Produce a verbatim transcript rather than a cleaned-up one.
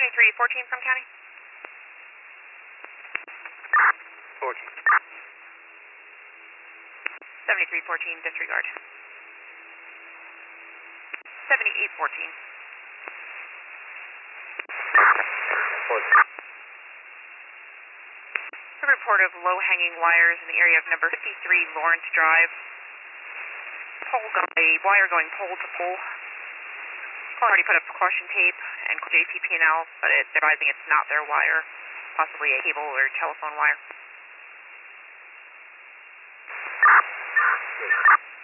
seventy-three fourteen from county. fourteen. seventy-three fourteen, disregard. seventy-eight fourteen. fourteen. A report of low-hanging wires in the area of number fifty-three Lawrence Drive. Pole go a wire going pole to pole. Already put up caution tape and J T P and L, but it's advising it's not their wire, possibly a cable or telephone wire.